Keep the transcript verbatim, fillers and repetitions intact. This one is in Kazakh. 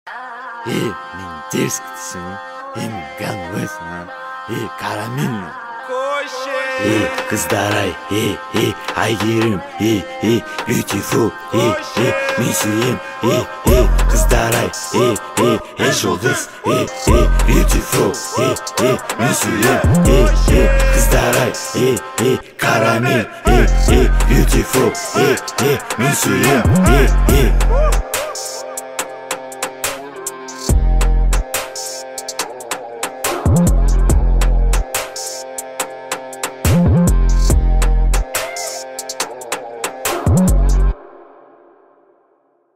Эй, Миндирск-то, эй, Ганвес, эй, Карамин. Эй, Кыздарай, эй, эй, Айгерим, эй, эй, Beautiful, эй, эй, Мисюем, эй, эй, Кыздарай, эй, эй, эй, Жолдыз, эй, эй, Beautiful, эй, эй, Мисюем, эй, эй, Кыздарай, эй, эй, Карамин, эй, эй, Beautiful, эй, эй, Мисюем, эй, эй.